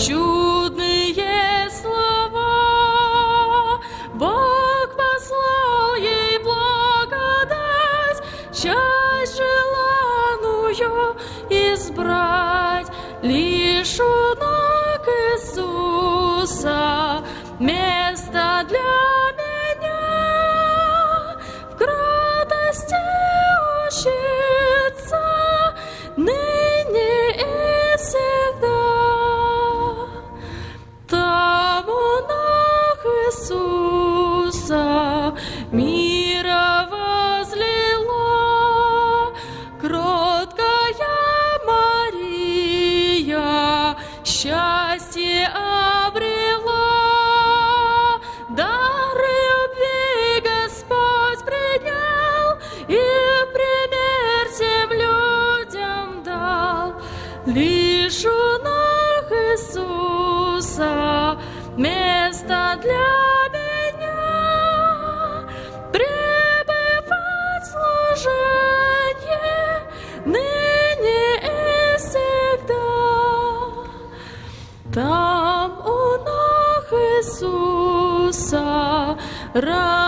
чудные слова. Бог послал ей благодать, часть желанную избрать. Лишь у ног Иисуса место для меня, в кротости учиться ныне и всегда. Там у ног Иисуса мира возлила кроткая Мария, счастье обрела. Дар любви Господь принял и пример всем людям дал. Лишь у ног Иисуса место для меня, пребывать в служении ныне и всегда. Там у ног Иисуса